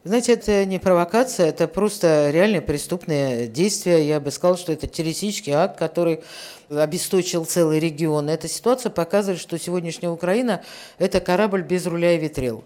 Знаете, это не провокация, это просто реальное преступное действие. Я бы сказала, что это террористический акт, который обесточил целый регион. Эта ситуация показывает, что сегодняшняя Украина – это корабль без руля и ветрил.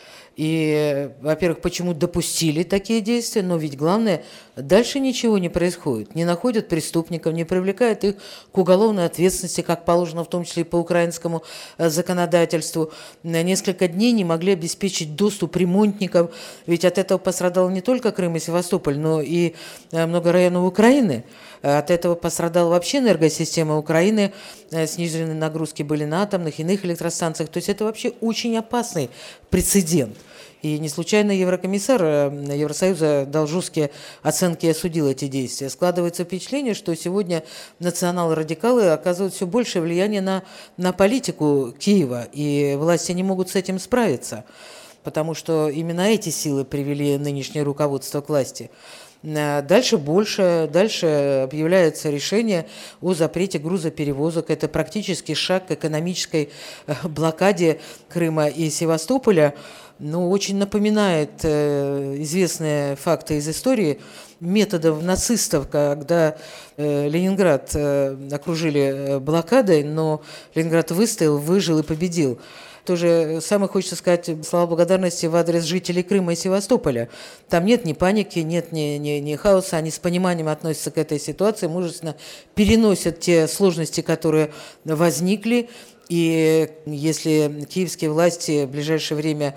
И, во-первых, почему допустили такие действия, но ведь главное, дальше ничего не происходит. Не находят преступников, не привлекают их к уголовной ответственности, как положено в том числе и по украинскому законодательству. На несколько дней не могли обеспечить доступ ремонтников, ведь от этого пострадал не только Крым и Севастополь, но и много районов Украины. От этого пострадала вообще энергосистема Украины, сниженные нагрузки были на атомных, иных электростанциях. То есть это вообще очень опасный прецедент. И не случайно еврокомиссар Евросоюза дал жесткие оценки и осудил эти действия. Складывается впечатление, что сегодня национал-радикалы оказывают все большее влияние на политику Киева, и власти не могут с этим справиться, потому что именно эти силы привели нынешнее руководство к власти. Дальше больше, дальше объявляется решение о запрете грузоперевозок. Это практически шаг к экономической блокаде Крыма и Севастополя. Но очень напоминает известные факты из истории методов нацистов, когда Ленинград окружили блокадой, но Ленинград выстоял, выжил и победил. То же самое хочется сказать слова благодарности в адрес жителей Крыма и Севастополя. Там нет ни паники, нет ни хаоса, они с пониманием относятся к этой ситуации, мужественно переносят те сложности, которые возникли. И если киевские власти в ближайшее время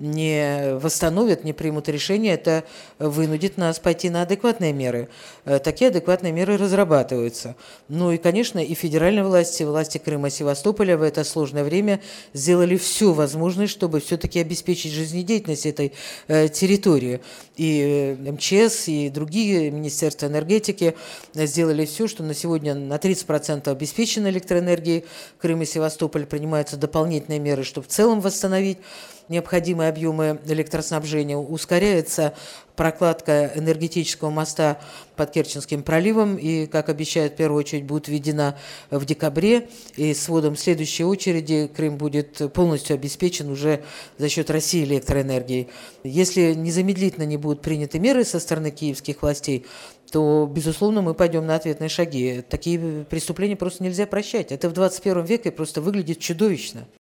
не восстановят, не примут решение, это вынудит нас пойти на адекватные меры. Такие адекватные меры разрабатываются. Ну и, конечно, и федеральные власти, власти Крыма и Севастополя в это сложное время сделали все возможное, чтобы все-таки обеспечить жизнедеятельность этой территории. И МЧС, и другие министерства энергетики сделали все, что на сегодня на 30% обеспечена электроэнергией. Крым и Севастополь принимаются дополнительные меры, чтобы в целом восстановить необходимые объемы электроснабжения. Ускоряется прокладка энергетического моста под Керченским проливом и, как обещают, в первую очередь будет введена в декабре. И с вводом следующей очереди Крым будет полностью обеспечен уже за счет России электроэнергией. Если незамедлительно не будут приняты меры со стороны киевских властей, то, безусловно, мы пойдем на ответные шаги. Такие преступления просто нельзя прощать. Это в 21 веке просто выглядит чудовищно.